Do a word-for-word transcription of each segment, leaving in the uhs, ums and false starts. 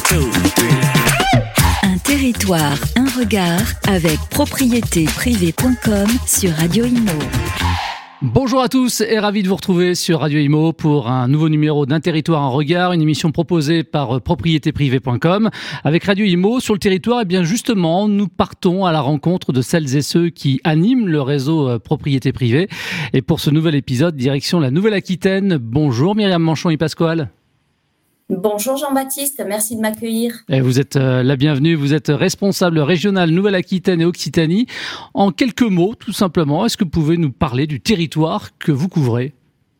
Un territoire, un regard avec propriété privée point com sur Radio Imo. Bonjour à tous et ravi de vous retrouver sur Radio Imo pour un nouveau numéro d'Un territoire, un regard, une émission proposée par propriété privée point com. Avec Radio Imo sur le territoire, et bien justement, nous partons à la rencontre de celles et ceux qui animent le réseau propriété privée. Et pour ce nouvel épisode, direction la Nouvelle-Aquitaine. Bonjour Myriam Manchon et Pasquale. Bonjour Jean-Baptiste, merci de m'accueillir. Et vous êtes euh, la bienvenue, vous êtes responsable régional Nouvelle-Aquitaine et Occitanie. En quelques mots, tout simplement, est-ce que vous pouvez nous parler du territoire que vous couvrez ?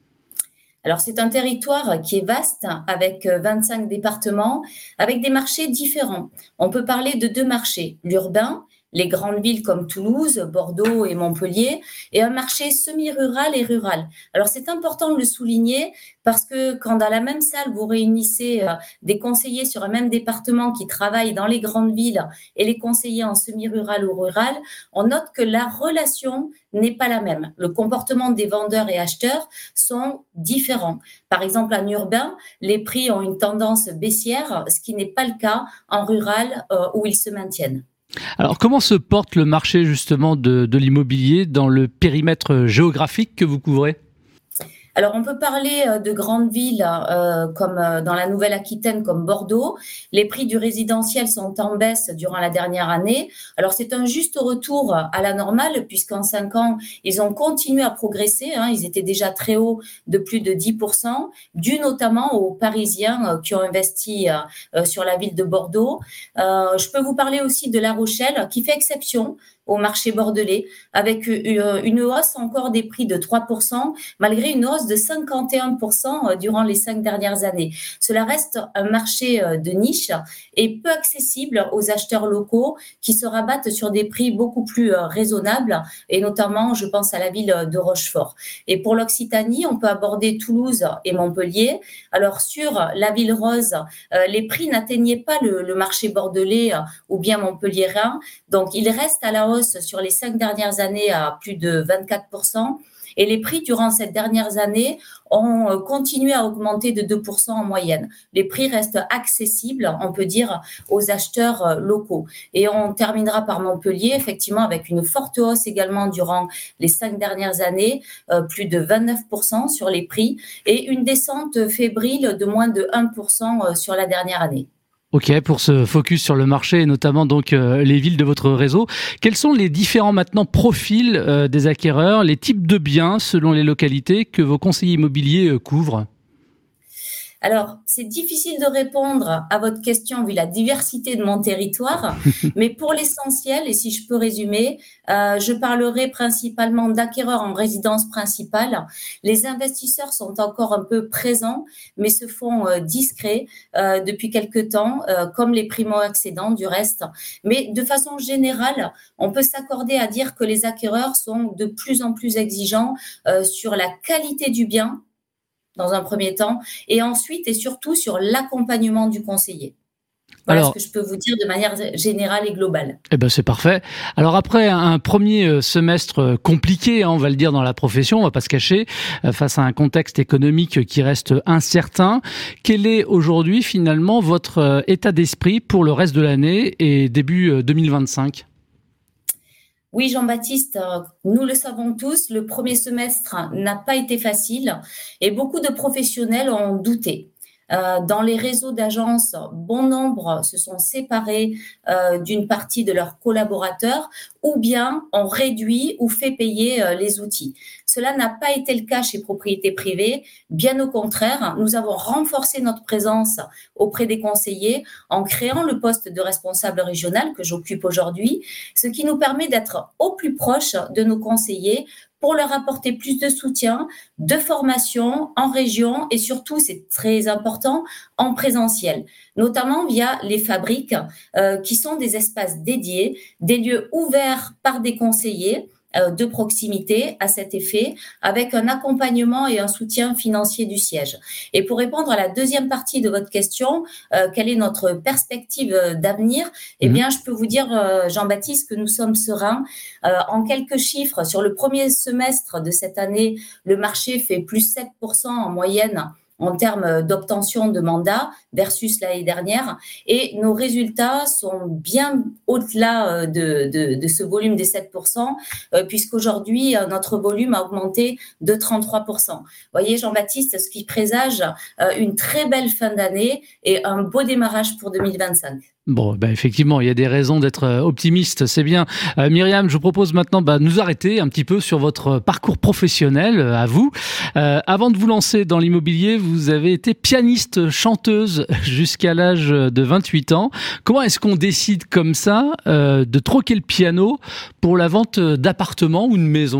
Alors c'est un territoire qui est vaste, avec vingt-cinq départements, avec des marchés différents. On peut parler de deux marchés, l'urbain, les grandes villes comme Toulouse, Bordeaux et Montpellier, et un marché semi-rural et rural. Alors c'est important de le souligner parce que quand dans la même salle vous réunissez euh, des conseillers sur un même département qui travaillent dans les grandes villes et les conseillers en semi-rural ou rural, on note que la relation n'est pas la même. Le comportement des vendeurs et acheteurs sont différents. Par exemple, en urbain, les prix ont une tendance baissière, ce qui n'est pas le cas en rural euh, où ils se maintiennent. Alors, comment se porte le marché justement de, de l'immobilier dans le périmètre géographique que vous couvrez ? Alors, on peut parler de grandes villes euh, comme dans la Nouvelle-Aquitaine, comme Bordeaux. Les prix du résidentiel sont en baisse durant la dernière année. Alors, c'est un juste retour à la normale puisqu'en cinq ans, ils ont continué à progresser. Hein. Ils étaient déjà très hauts de plus de dix pour cent, dû notamment aux Parisiens euh, qui ont investi euh, sur la ville de Bordeaux. Euh, je peux vous parler aussi de La Rochelle qui fait exception au marché bordelais, avec une hausse encore des prix de trois pour cent, malgré une hausse de cinquante et un pour cent durant les cinq dernières années. Cela reste un marché de niche et peu accessible aux acheteurs locaux qui se rabattent sur des prix beaucoup plus raisonnables, et notamment, je pense à la ville de Rochefort. Et pour l'Occitanie, on peut aborder Toulouse et Montpellier. Alors, sur la ville rose, les prix n'atteignaient pas le, le marché bordelais ou bien montpelliérain, donc il reste à la hausse sur les cinq dernières années à plus de vingt-quatre pour cent. Et les prix durant ces dernières années ont continué à augmenter de deux pour cent en moyenne. Les prix restent accessibles, on peut dire, aux acheteurs locaux. Et on terminera par Montpellier, effectivement, avec une forte hausse également durant les cinq dernières années, euh, plus de vingt-neuf pour cent sur les prix, et une descente fébrile de moins de un pour cent sur la dernière année. Ok, pour se focus sur le marché et notamment donc euh, les villes de votre réseau, quels sont les différents maintenant profils euh, des acquéreurs, les types de biens selon les localités que vos conseillers immobiliers euh, couvrent ? Alors, c'est difficile de répondre à votre question vu la diversité de mon territoire, mais pour l'essentiel, et si je peux résumer, euh, je parlerai principalement d'acquéreurs en résidence principale. Les investisseurs sont encore un peu présents, mais se font euh, discrets euh, depuis quelque temps, euh, comme les primo-accédants du reste. Mais de façon générale, on peut s'accorder à dire que les acquéreurs sont de plus en plus exigeants euh, sur la qualité du bien, dans un premier temps, et ensuite et surtout sur l'accompagnement du conseiller. Voilà Alors, ce que je peux vous dire de manière générale et globale. Eh ben c'est parfait. Alors après un premier semestre compliqué, hein, on va le dire dans la profession, on va pas se cacher, face à un contexte économique qui reste incertain, quel est aujourd'hui finalement votre état d'esprit pour le reste de l'année et début deux mille vingt-cinq ? Oui, Jean-Baptiste, nous le savons tous, le premier semestre n'a pas été facile et beaucoup de professionnels ont douté. Euh, dans les réseaux d'agences, bon nombre se sont séparés euh, d'une partie de leurs collaborateurs ou bien ont réduit ou fait payer euh, les outils. Cela n'a pas été le cas chez Propriété Privée. Bien au contraire, nous avons renforcé notre présence auprès des conseillers en créant le poste de responsable régional que j'occupe aujourd'hui, ce qui nous permet d'être au plus proche de nos conseillers pour leur apporter plus de soutien, de formation en région et surtout, c'est très important, en présentiel, notamment via les fabriques euh, qui sont des espaces dédiés, des lieux ouverts par des conseillers euh, de proximité à cet effet, avec un accompagnement et un soutien financier du siège. Et pour répondre à la deuxième partie de votre question, euh, quelle est notre perspective d'avenir ? Eh bien, je peux vous dire, euh, Jean-Baptiste, que nous sommes sereins. Euh, en quelques chiffres, sur le premier semestre de cette année, le marché fait plus sept pour cent en moyenne en termes d'obtention de mandats versus l'année dernière. Et nos résultats sont bien au-delà de, de, de ce volume des sept pour cent, euh, puisqu'aujourd'hui, euh, notre volume a augmenté de trente-trois pour cent. Vous voyez, Jean-Baptiste, ce qui présage euh, une très belle fin d'année et un beau démarrage pour deux mille vingt-cinq. Bon, bah effectivement, il y a des raisons d'être optimiste, c'est bien. Euh, Myriam, je vous propose maintenant bah, de nous arrêter un petit peu sur votre parcours professionnel, euh, à vous. Euh, avant de vous lancer dans l'immobilier, vous avez été pianiste, chanteuse jusqu'à l'âge de vingt-huit ans. Comment est-ce qu'on décide comme ça euh, de troquer le piano pour la vente d'appartements ou de maisons ?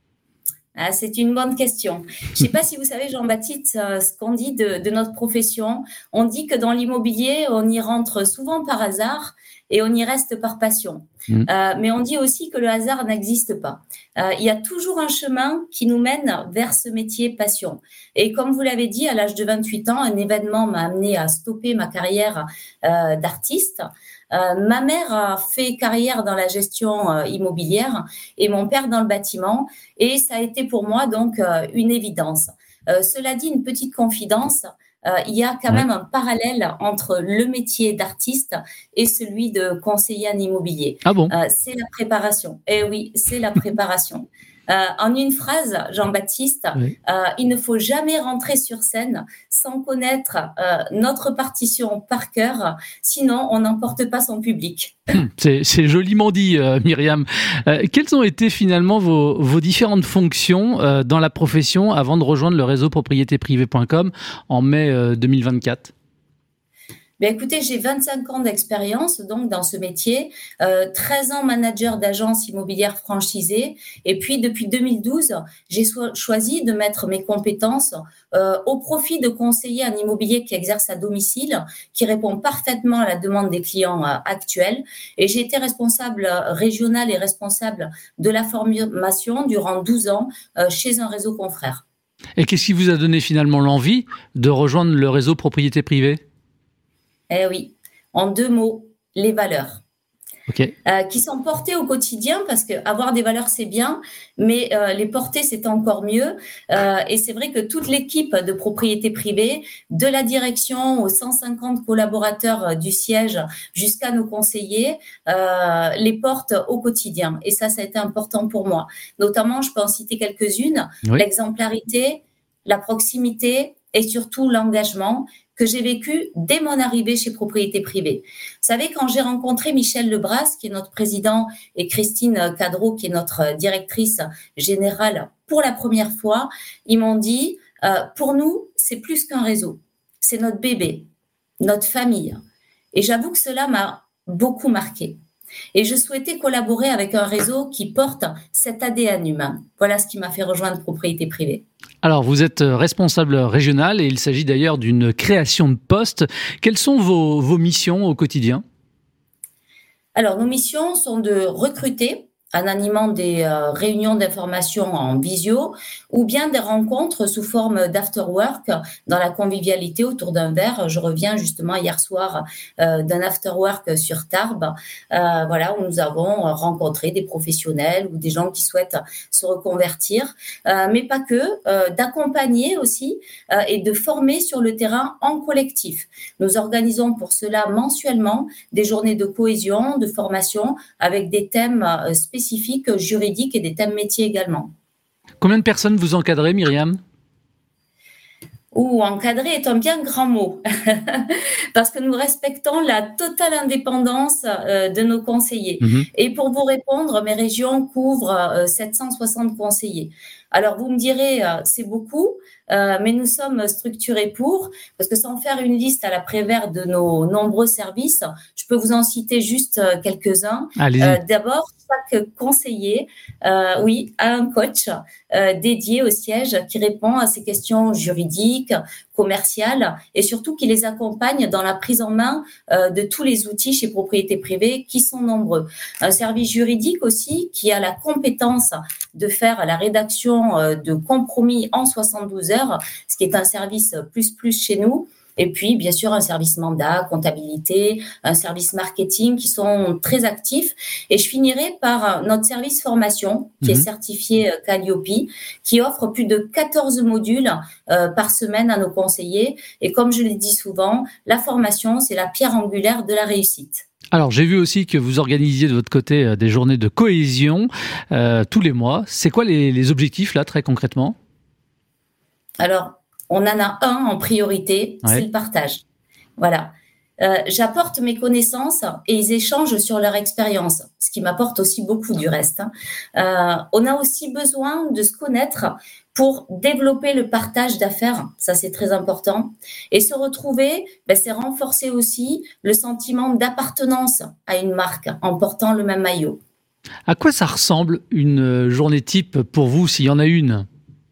Ah, c'est une bonne question. Je ne sais pas si vous savez, Jean-Baptiste, euh, ce qu'on dit de, de notre profession. On dit que dans l'immobilier, on y rentre souvent par hasard et on y reste par passion. Mmh. Euh, mais on dit aussi que le hasard n'existe pas. Euh, il y a toujours un chemin qui nous mène vers ce métier passion. Et comme vous l'avez dit, à l'âge de vingt-huit ans, un événement m'a amené à stopper ma carrière euh, d'artiste. Euh, ma mère a fait carrière dans la gestion euh, immobilière et mon père dans le bâtiment. Et ça a été pour moi donc euh, une évidence. Euh, cela dit, une petite confidence. Euh, il y a quand même un parallèle entre le métier d'artiste et celui de conseiller en immobilier. Ah bon ? Euh, c'est la préparation. Eh oui, c'est la préparation. Euh, en une phrase, Jean-Baptiste, oui. euh, il ne faut jamais rentrer sur scène sans connaître euh, notre partition par cœur, sinon on n'emporte pas son public. Hum, c'est, c'est joliment dit, euh, Myriam. Euh, quelles ont été finalement vos, vos différentes fonctions euh, dans la profession avant de rejoindre le réseau propriété privée point com en mai euh, deux mille vingt-quatre ? Ben écoutez, j'ai vingt-cinq ans d'expérience donc dans ce métier, euh, treize ans manager d'agence immobilière franchisée et puis depuis deux mille douze, j'ai so- choisi de mettre mes compétences euh, au profit de conseillers en immobilier qui exercent à domicile, qui répond parfaitement à la demande des clients euh, actuels et j'ai été responsable régional et responsable de la formation durant douze ans euh, chez un réseau confrère. Et qu'est-ce qui vous a donné finalement l'envie de rejoindre le réseau propriété privée ? Eh oui, en deux mots, les valeurs. Okay. Euh, qui sont portées au quotidien parce que avoir des valeurs c'est bien, mais euh, les porter c'est encore mieux. Euh, et c'est vrai que toute l'équipe de propriété privée, de la direction aux cent cinquante collaborateurs du siège jusqu'à nos conseillers, euh, les porte au quotidien. Et ça, ça a été important pour moi. Notamment, je peux en citer quelques-unes, oui. L'exemplarité, la proximité et surtout l'engagement que j'ai vécu dès mon arrivée chez Propriété Privée. Vous savez, quand j'ai rencontré Michel Lebras, qui est notre président, et Christine Cadreau, qui est notre directrice générale pour la première fois, ils m'ont dit, euh, pour nous, c'est plus qu'un réseau. C'est notre bébé, notre famille. Et j'avoue que cela m'a beaucoup marqué. Et je souhaitais collaborer avec un réseau qui porte cet A D N humain. Voilà ce qui m'a fait rejoindre Propriété Privée. Alors, vous êtes responsable régional et il s'agit d'ailleurs d'une création de poste. Quelles sont vos, vos missions au quotidien ? Alors, nos missions sont de recruter en animant des euh, réunions d'information en visio ou bien des rencontres sous forme d'afterwork dans la convivialité autour d'un verre. Je reviens justement hier soir euh, d'un afterwork sur Tarbes, euh, voilà, où nous avons rencontré des professionnels ou des gens qui souhaitent se reconvertir, euh, mais pas que, euh, d'accompagner aussi euh, et de former sur le terrain en collectif. Nous organisons pour cela mensuellement des journées de cohésion, de formation avec des thèmes euh, spécifiques spécifiques juridiques et des thèmes métiers également. Combien de personnes vous encadrez, Myriam ? Ou encadrer est un bien grand mot, parce que nous respectons la totale indépendance euh, de nos conseillers. Mmh. Et pour vous répondre, mes régions couvrent euh, sept cent soixante conseillers. Alors, vous me direz, euh, c'est beaucoup, euh, mais nous sommes structurés pour, parce que sans faire une liste à la Prévert de nos nombreux services, je peux vous en citer juste euh, quelques-uns. Euh, d'abord, chaque conseiller, euh, oui, a un coach euh, dédié au siège qui répond à ces questions juridiques, commerciales et surtout qui les accompagne dans la prise en main euh, de tous les outils chez Propriété Privée qui sont nombreux. Un service juridique aussi qui a la compétence de faire la rédaction euh, de compromis en soixante-douze heures, ce qui est un service plus plus chez nous. Et puis, bien sûr, un service mandat, comptabilité, un service marketing qui sont très actifs. Et je finirai par notre service formation qui mmh. est certifié Calliope, qui offre plus de quatorze modules euh, par semaine à nos conseillers. Et comme je l'ai dit souvent, la formation, c'est la pierre angulaire de la réussite. Alors, j'ai vu aussi que vous organisiez de votre côté des journées de cohésion euh, tous les mois. C'est quoi les, les objectifs, là, très concrètement ? Alors, on en a un en priorité, ouais. c'est le partage. Voilà. Euh, j'apporte mes connaissances et ils échangent sur leur expérience, ce qui m'apporte aussi beaucoup du reste. Hein. Euh, on a aussi besoin de se connaître pour développer le partage d'affaires, ça c'est très important. Et se retrouver, ben, c'est renforcer aussi le sentiment d'appartenance à une marque en portant le même maillot. À quoi ça ressemble une journée type pour vous, s'il y en a une ?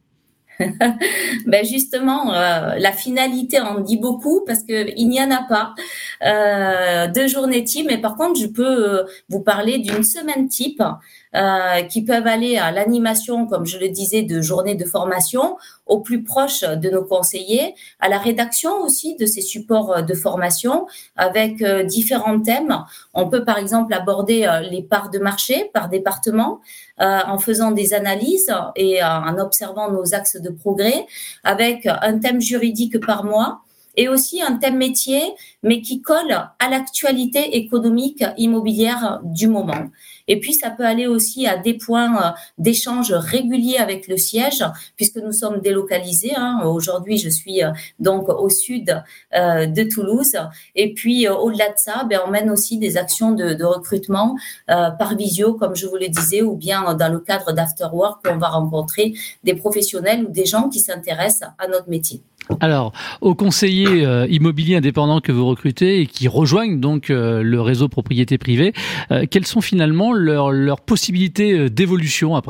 Ben justement, euh, la finalité en dit beaucoup parce que il n'y en a pas euh, de journée type. Mais par contre, je peux euh, vous parler d'une semaine type euh, qui peuvent aller à l'animation, comme je le disais, de journées de formation au plus proche de nos conseillers, à la rédaction aussi de ces supports de formation avec euh, différents thèmes. On peut par exemple aborder euh, les parts de marché par département euh, en faisant des analyses et euh, en observant nos axes de progrès, avec un thème juridique par mois et aussi un thème métier, mais qui colle à l'actualité économique immobilière du moment. Et puis, ça peut aller aussi à des points d'échange réguliers avec le siège, puisque nous sommes délocalisés. Hein. Aujourd'hui, je suis donc au sud euh, de Toulouse. Et puis, euh, au-delà de ça, ben, on mène aussi des actions de, de recrutement euh, par visio, comme je vous le disais, ou bien dans le cadre d'Afterwork, où on va rencontrer des professionnels ou des gens qui s'intéressent à notre métier. Alors, aux conseillers euh, immobiliers indépendants que vous recrutez et qui rejoignent donc euh, le réseau propriété privée, euh, quelles sont finalement leurs, leurs possibilités d'évolution après ?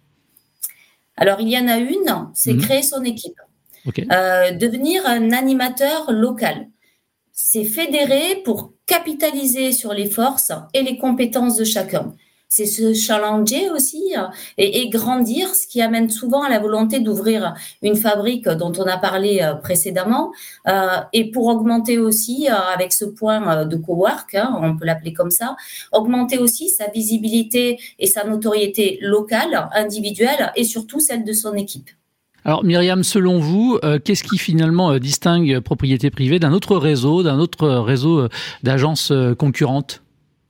Alors, il y en a une, c'est mmh. créer son équipe. Okay. Euh, devenir un animateur local. C'est fédérer pour capitaliser sur les forces et les compétences de chacun. C'est se challenger aussi et, et grandir, ce qui amène souvent à la volonté d'ouvrir une fabrique dont on a parlé précédemment, euh, et pour augmenter aussi, euh, avec ce point de cowork, hein, on peut l'appeler comme ça, augmenter aussi sa visibilité et sa notoriété locale, individuelle et surtout celle de son équipe. Alors Myriam, selon vous, euh, qu'est-ce qui finalement euh, distingue propriété privée d'un autre réseau, d'un autre réseau euh, d'agences euh, concurrentes ?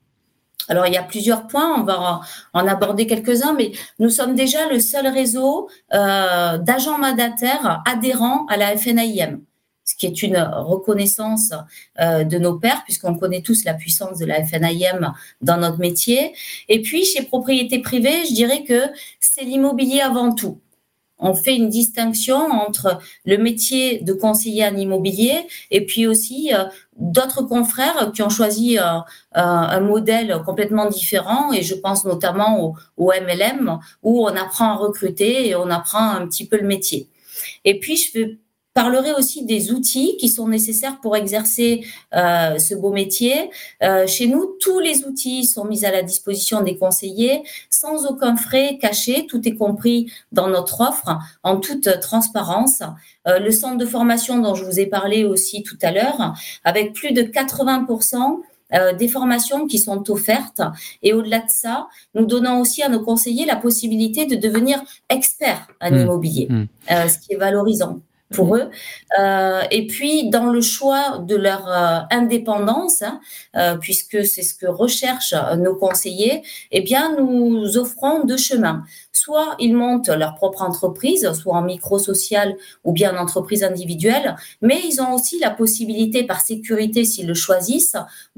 Alors, il y a plusieurs points, on va en aborder quelques-uns, mais nous sommes déjà le seul réseau euh, d'agents mandataires adhérents à la F N A I M, ce qui est une reconnaissance euh, de nos pairs, puisqu'on connaît tous la puissance de la F N A I M dans notre métier. Et puis, chez Propriété Privée, je dirais que c'est l'immobilier avant tout. On fait une distinction entre le métier de conseiller en immobilier et puis aussi euh, d'autres confrères qui ont choisi euh, un modèle complètement différent, et je pense notamment au, au M L M où on apprend à recruter et on apprend un petit peu le métier. Et puis je vais parlerai aussi des outils qui sont nécessaires pour exercer euh, ce beau métier. Euh, chez nous, tous les outils sont mis à la disposition des conseillers sans aucun frais caché. Tout est compris dans notre offre en toute transparence. Euh, le centre de formation dont je vous ai parlé aussi tout à l'heure, avec plus de quatre-vingts pour cent Euh, des formations qui sont offertes. Et au-delà de ça, nous donnons aussi à nos conseillers la possibilité de devenir experts en mmh. immobilier, mmh. Euh, ce qui est valorisant pour eux. Euh, et puis, dans le choix de leur euh, indépendance, hein, euh, puisque c'est ce que recherchent nos conseillers, eh bien, nous offrons deux chemins. Soit ils montent leur propre entreprise, soit en micro-social ou bien en entreprise individuelle, mais ils ont aussi la possibilité, par sécurité, s'ils le choisissent,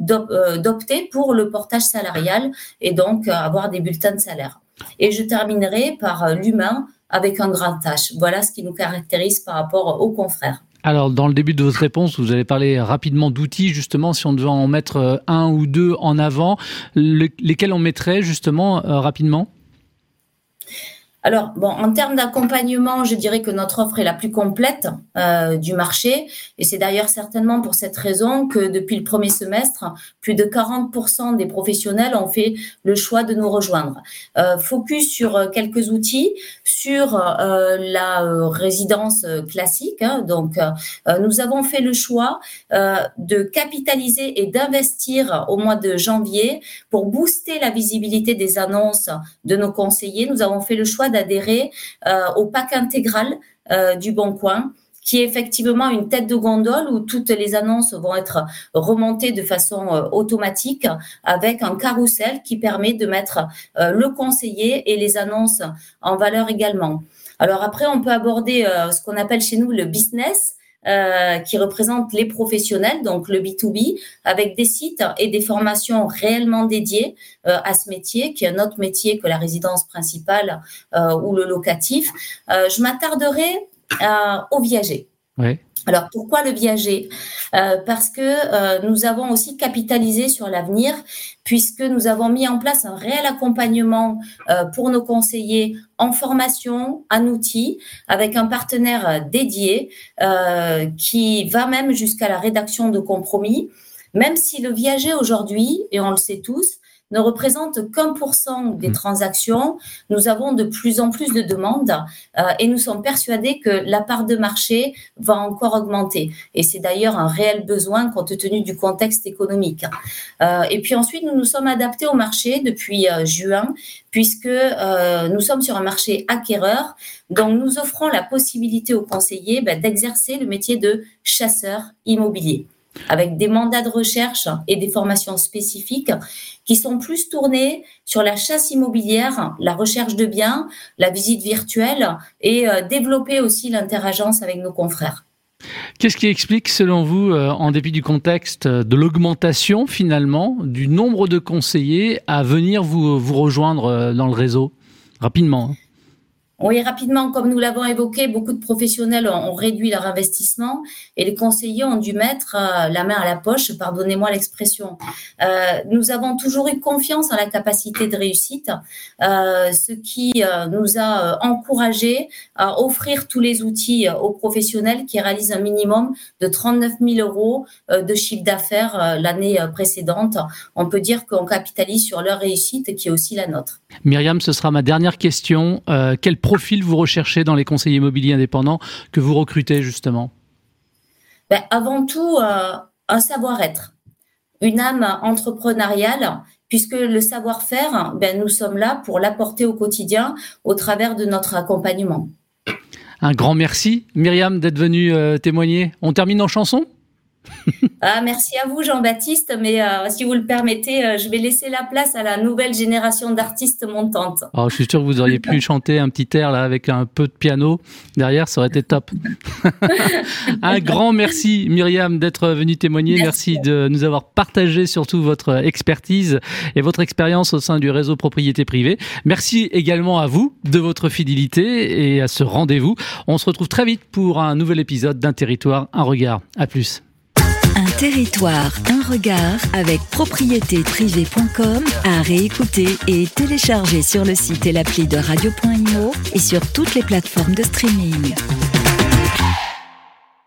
d'opter pour le portage salarial et donc avoir des bulletins de salaire. Et je terminerai par l'humain avec un grand H. Voilà ce qui nous caractérise par rapport aux confrères. Alors, dans le début de votre réponse, vous avez parlé rapidement d'outils, justement, si on devait en mettre un ou deux en avant, le, lesquels on mettrait justement euh, rapidement ? Alors, bon, en termes d'accompagnement, je dirais que notre offre est la plus complète euh, du marché. Et c'est d'ailleurs certainement pour cette raison que depuis le premier semestre, plus de quarante pour cent des professionnels ont fait le choix de nous rejoindre. Euh, focus sur quelques outils, sur euh, la euh, résidence classique. Hein, donc, euh, nous avons fait le choix euh, de capitaliser et d'investir au mois de janvier pour booster la visibilité des annonces de nos conseillers. Nous avons fait le choix d'adhérer euh, au pack intégral euh, du Bon Coin, qui est effectivement une tête de gondole où toutes les annonces vont être remontées de façon euh, automatique avec un carrousel qui permet de mettre euh, le conseiller et les annonces en valeur également. Alors après, on peut aborder euh, ce qu'on appelle chez nous le business, Euh, qui représente les professionnels, donc le B deux B, avec des sites et des formations réellement dédiées euh, à ce métier, qui est un autre métier que la résidence principale euh, ou le locatif. Euh, je m'attarderai euh, au viager. Oui. Alors, pourquoi le viager ? euh, Parce que euh, nous avons aussi capitalisé sur l'avenir, puisque nous avons mis en place un réel accompagnement euh, pour nos conseillers en formation, en outils, avec un partenaire dédié euh, qui va même jusqu'à la rédaction de compromis, même si le viager aujourd'hui, et on le sait tous, ne représente qu'un pour cent des transactions. Nous avons de plus en plus de demandes euh, et nous sommes persuadés que la part de marché va encore augmenter. Et c'est d'ailleurs un réel besoin compte tenu du contexte économique. Euh, et puis ensuite, nous nous sommes adaptés au marché depuis euh, juin, puisque euh, nous sommes sur un marché acquéreur. Donc, nous offrons la possibilité aux conseillers ben, d'exercer le métier de chasseur immobilier, avec des mandats de recherche et des formations spécifiques qui sont plus tournés sur la chasse immobilière, la recherche de biens, la visite virtuelle et euh, développer aussi l'interagence avec nos confrères. Qu'est-ce qui explique, selon vous, euh, en dépit du contexte, euh, de l'augmentation finalement du nombre de conseillers à venir vous, vous rejoindre euh, dans le réseau rapidement hein. Oui, rapidement, comme nous l'avons évoqué, beaucoup de professionnels ont, ont réduit leur investissement et les conseillers ont dû mettre euh, la main à la poche, pardonnez-moi l'expression. Euh, nous avons toujours eu confiance en la capacité de réussite, euh, ce qui euh, nous a euh, encouragés à offrir tous les outils euh, aux professionnels qui réalisent un minimum de trente-neuf mille euros euh, de chiffre d'affaires euh, l'année précédente. On peut dire qu'on capitalise sur leur réussite qui est aussi la nôtre. Myriam, ce sera ma dernière question. Euh, quel profil vous recherchez dans les conseillers immobiliers indépendants que vous recrutez justement ? Ben, avant tout, euh, un savoir-être, une âme entrepreneuriale, puisque le savoir-faire, ben, nous sommes là pour l'apporter au quotidien au travers de notre accompagnement. Un grand merci, Myriam, d'être venue euh, témoigner. On termine en chanson ? Ah, merci à vous Jean-Baptiste, mais euh, si vous le permettez, euh, je vais laisser la place à la nouvelle génération d'artistes montantes. Oh, je suis sûr que vous auriez pu chanter un petit air là avec un peu de piano derrière, ça aurait été top. Un grand merci Myriam d'être venue témoigner, merci. merci de nous avoir partagé surtout votre expertise et votre expérience au sein du réseau propriété privée. Merci également à vous de votre fidélité et à ce rendez-vous. On se retrouve très vite pour un nouvel épisode d'Un territoire, un regard. À plus. Un territoire, un regard avec propriété privée point com à réécouter et télécharger sur le site et l'appli de radio point imo et sur toutes les plateformes de streaming.